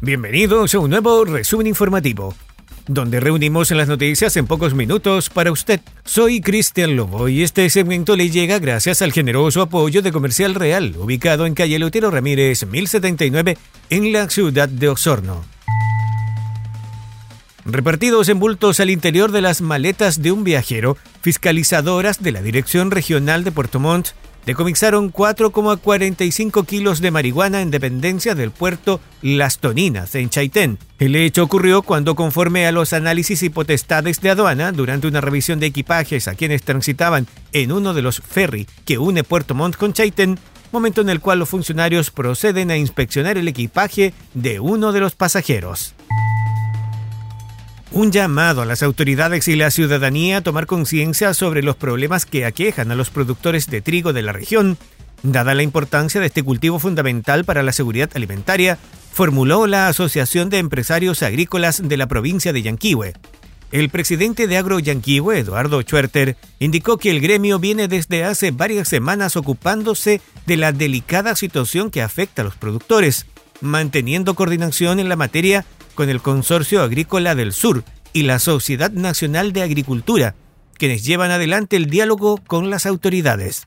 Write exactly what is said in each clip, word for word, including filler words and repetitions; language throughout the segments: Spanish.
Bienvenidos a un nuevo resumen informativo, donde reunimos las noticias en pocos minutos para usted. Soy Cristian Lobo y este segmento le llega gracias al generoso apoyo de Comercial Real, ubicado en calle Lutero Ramírez mil setenta y nueve en la ciudad de Osorno. Repartidos en bultos al interior de las maletas de un viajero, fiscalizadoras de la Dirección Regional de Puerto Montt decomisaron cuatro coma cuarenta y cinco kilos de marihuana en dependencia del puerto Las Toninas, en Chaitén. El hecho ocurrió cuando, conforme a los análisis y potestades de aduana, durante una revisión de equipajes a quienes transitaban en uno de los ferry que une Puerto Montt con Chaitén, momento en el cual los funcionarios proceden a inspeccionar el equipaje de uno de los pasajeros. Un llamado a las autoridades y la ciudadanía a tomar conciencia sobre los problemas que aquejan a los productores de trigo de la región, dada la importancia de este cultivo fundamental para la seguridad alimentaria, formuló la Asociación de Empresarios Agrícolas de la provincia de Yanquihue. El presidente de Agro Yanquihue, Eduardo Schwerter, indicó que el gremio viene desde hace varias semanas ocupándose de la delicada situación que afecta a los productores, manteniendo coordinación en la materia con el Consorcio Agrícola del Sur y la Sociedad Nacional de Agricultura, quienes llevan adelante el diálogo con las autoridades.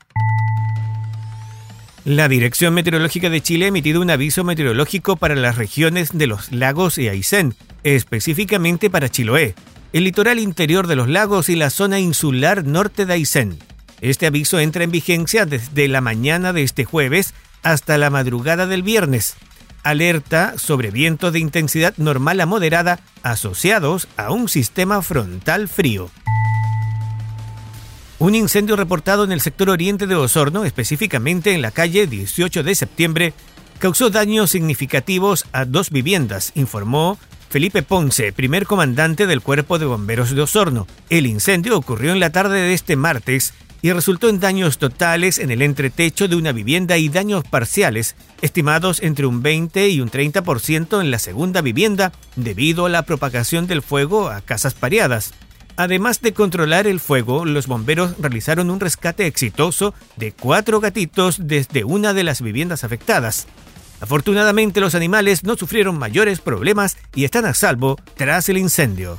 La Dirección Meteorológica de Chile ha emitido un aviso meteorológico para las regiones de los lagos y Aysén, específicamente para Chiloé, el litoral interior de los lagos y la zona insular norte de Aysén. Este aviso entra en vigencia desde la mañana de este jueves hasta la madrugada del viernes. Alerta sobre vientos de intensidad normal a moderada asociados a un sistema frontal frío. Un incendio reportado en el sector oriente de Osorno, específicamente en la calle dieciocho de septiembre, causó daños significativos a dos viviendas, informó Felipe Ponce, primer comandante del Cuerpo de Bomberos de Osorno. El incendio ocurrió en la tarde de este martes y resultó en daños totales en el entretecho de una vivienda y daños parciales, estimados entre un veinte y un treinta por ciento en la segunda vivienda, debido a la propagación del fuego a casas pareadas. Además de controlar el fuego, los bomberos realizaron un rescate exitoso de cuatro gatitos desde una de las viviendas afectadas. Afortunadamente, los animales no sufrieron mayores problemas y están a salvo tras el incendio.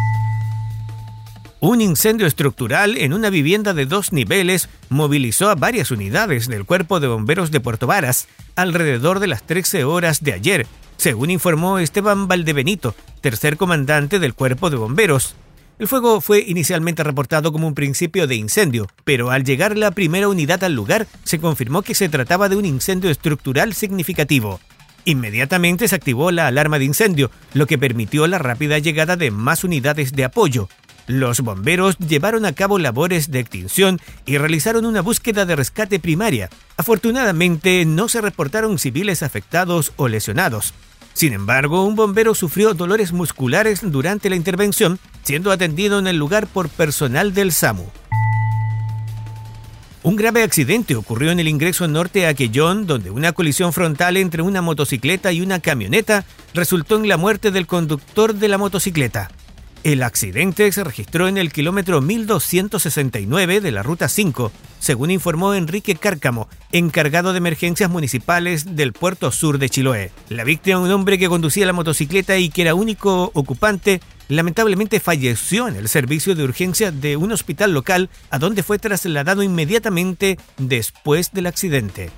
Un incendio estructural en una vivienda de dos niveles movilizó a varias unidades del Cuerpo de Bomberos de Puerto Varas alrededor de las trece horas de ayer, según informó Esteban Valdebenito, tercer comandante del Cuerpo de Bomberos. El fuego fue inicialmente reportado como un principio de incendio, pero al llegar la primera unidad al lugar se confirmó que se trataba de un incendio estructural significativo. Inmediatamente se activó la alarma de incendio, lo que permitió la rápida llegada de más unidades de apoyo. Los bomberos llevaron a cabo labores de extinción y realizaron una búsqueda de rescate primaria. Afortunadamente, no se reportaron civiles afectados o lesionados. Sin embargo, un bombero sufrió dolores musculares durante la intervención, siendo atendido en el lugar por personal del SAMU. Un grave accidente ocurrió en el ingreso norte a Aquellón, donde una colisión frontal entre una motocicleta y una camioneta resultó en la muerte del conductor de la motocicleta. El accidente se registró en el kilómetro mil doscientos sesenta y nueve de la Ruta cinco, según informó Enrique Cárcamo, encargado de emergencias municipales del Puerto Sur de Chiloé. La víctima, un hombre que conducía la motocicleta y que era único ocupante, lamentablemente falleció en el servicio de urgencia de un hospital local, a donde fue trasladado inmediatamente después del accidente.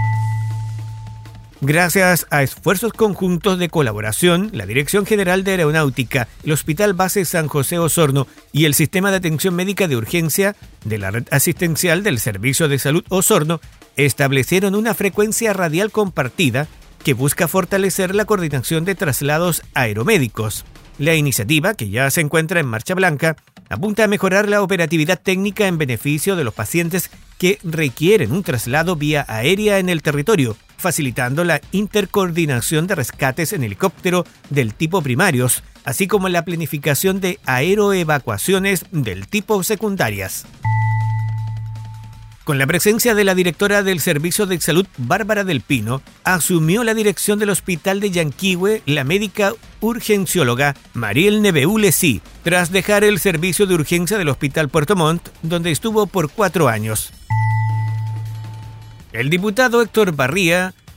Gracias a esfuerzos conjuntos de colaboración, la Dirección General de Aeronáutica, el Hospital Base San José Osorno y el Sistema de Atención Médica de Urgencia de la Red Asistencial del Servicio de Salud Osorno establecieron una frecuencia radial compartida que busca fortalecer la coordinación de traslados aeromédicos. La iniciativa, que ya se encuentra en marcha blanca, apunta a mejorar la operatividad técnica en beneficio de los pacientes que requieren un traslado vía aérea en el territorio, facilitando la intercoordinación de rescates en helicóptero del tipo primarios, así como la planificación de aeroevacuaciones del tipo secundarias. Con la presencia de la directora del Servicio de Salud, Bárbara del Pino, asumió la dirección del Hospital de Yanquihue la médica urgencióloga Mariel Nebeulesi, tras dejar el servicio de urgencia del Hospital Puerto Montt, donde estuvo por cuatro años. El diputado Héctor Barría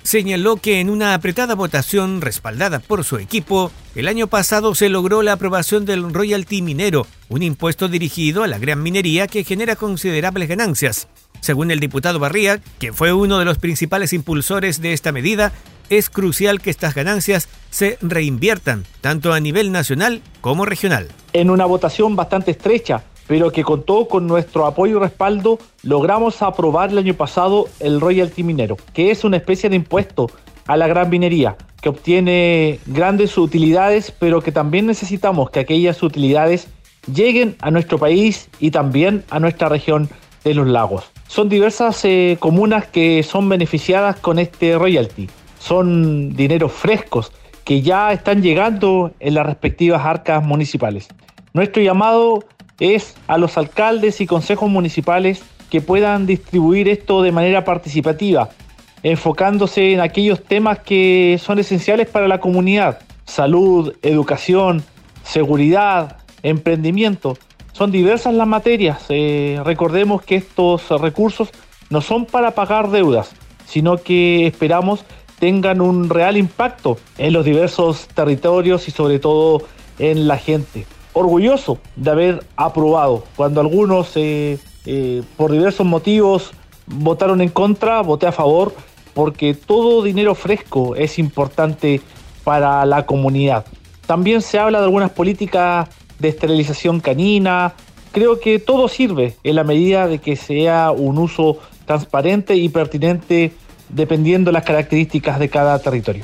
señaló que en una apretada votación respaldada por su equipo, el año pasado se logró la aprobación del royalty minero, un impuesto dirigido a la gran minería que genera considerables ganancias. Según el diputado Barría, que fue uno de los principales impulsores de esta medida, es crucial que estas ganancias se reinviertan, tanto a nivel nacional como regional. En una votación bastante estrecha, pero que contó con nuestro apoyo y respaldo, logramos aprobar el año pasado el royalty minero, que es una especie de impuesto a la gran minería, que obtiene grandes utilidades, pero que también necesitamos que aquellas utilidades lleguen a nuestro país y también a nuestra región de los lagos. Son diversas eh, comunas que son beneficiadas con este royalty. Son dineros frescos que ya están llegando en las respectivas arcas municipales. Nuestro llamado es a los alcaldes y consejos municipales que puedan distribuir esto de manera participativa, enfocándose en aquellos temas que son esenciales para la comunidad: salud, educación, seguridad, emprendimiento. Son diversas las materias. Eh, recordemos que estos recursos no son para pagar deudas, sino que esperamos tengan un real impacto en los diversos territorios y sobre todo en la gente. Orgulloso de haber aprobado. Cuando algunos eh, eh, por diversos motivos votaron en contra, voté a favor, porque todo dinero fresco es importante para la comunidad. También se habla de algunas políticas de esterilización canina. Creo que todo sirve en la medida de que sea un uso transparente y pertinente dependiendo de las características de cada territorio.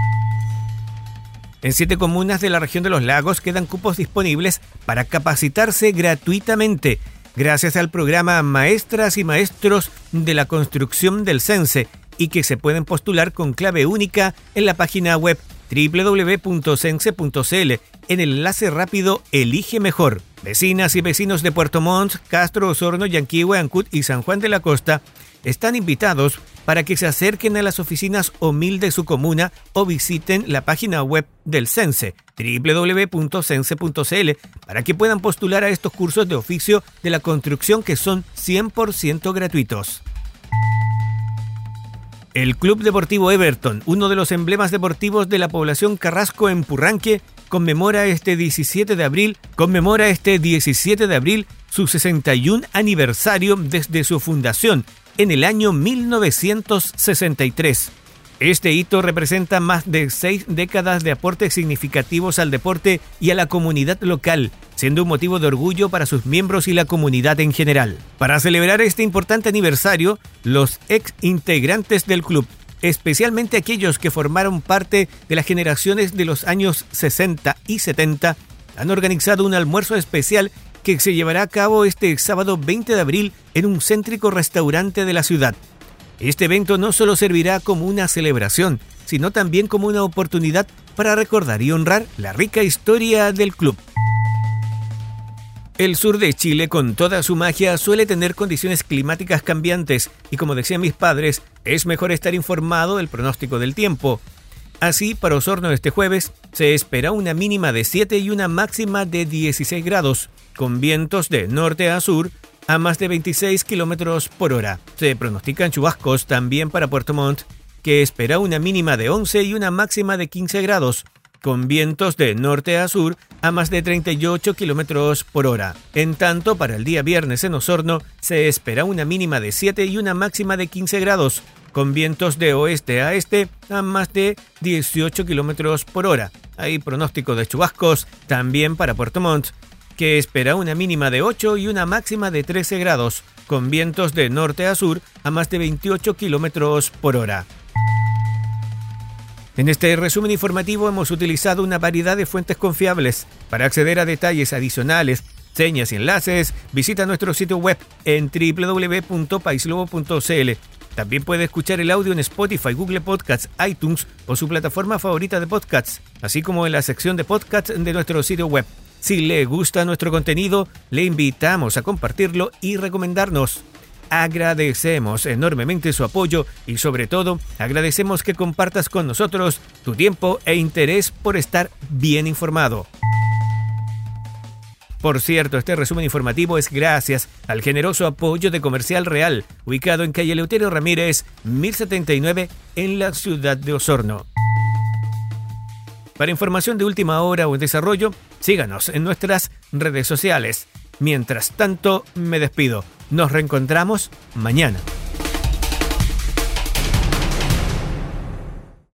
En siete comunas de la región de los lagos quedan cupos disponibles para capacitarse gratuitamente gracias al programa Maestras y Maestros de la Construcción del Cense, y que se pueden postular con clave única en la página web doble u doble u doble u punto cense punto c l en el enlace rápido Elige Mejor. Vecinas y vecinos de Puerto Montt, Castro, Osorno, Yanquihue, Ancud y San Juan de la Costa están invitados para que se acerquen a las oficinas O M I L de su comuna o visiten la página web del Cense, doble u doble u doble u punto cense punto c l, para que puedan postular a estos cursos de oficio de la construcción que son cien por ciento gratuitos. El Club Deportivo Everton, uno de los emblemas deportivos de la población Carrasco en Purranque, conmemora este diecisiete de abril, conmemora este diecisiete de abril su sesenta y un aniversario desde su fundación en el año mil novecientos sesenta y tres. Este hito representa más de seis décadas de aportes significativos al deporte y a la comunidad local, siendo un motivo de orgullo para sus miembros y la comunidad en general. Para celebrar este importante aniversario, los ex integrantes del club, especialmente aquellos que formaron parte de las generaciones de los años sesenta y setenta, han organizado un almuerzo especial que se llevará a cabo este sábado veinte de abril en un céntrico restaurante de la ciudad. Este evento no solo servirá como una celebración, sino también como una oportunidad para recordar y honrar la rica historia del club. El sur de Chile, con toda su magia, suele tener condiciones climáticas cambiantes y, como decían mis padres, es mejor estar informado del pronóstico del tiempo. Así, para Osorno este jueves se espera una mínima de siete y una máxima de dieciséis grados, con vientos de norte a sur a más de veintiséis kilómetros por hora. Se pronostican chubascos también para Puerto Montt, que espera una mínima de once y una máxima de quince grados, con vientos de norte a sur a más de treinta y ocho kilómetros por hora. En tanto, para el día viernes en Osorno se espera una mínima de siete y una máxima de quince grados, con vientos de oeste a este a más de dieciocho kilómetros por hora. Hay pronóstico de chubascos también para Puerto Montt, que espera una mínima de ocho y una máxima de trece grados, con vientos de norte a sur a más de veintiocho kilómetros por hora. En este resumen informativo hemos utilizado una variedad de fuentes confiables. Para acceder a detalles adicionales, señas y enlaces, visita nuestro sitio web en doble u doble u doble u punto paislobo punto c l. También puede escuchar el audio en Spotify, Google Podcasts, iTunes o su plataforma favorita de podcasts, así como en la sección de podcasts de nuestro sitio web. Si le gusta nuestro contenido, le invitamos a compartirlo y recomendarnos. Agradecemos enormemente su apoyo y, sobre todo, agradecemos que compartas con nosotros tu tiempo e interés por estar bien informado. Por cierto, este resumen informativo es gracias al generoso apoyo de Comercial Real, ubicado en calle Eleuterio Ramírez, mil setenta y nueve, en la ciudad de Osorno. Para información de última hora o en desarrollo, síganos en nuestras redes sociales. Mientras tanto, me despido. Nos reencontramos mañana.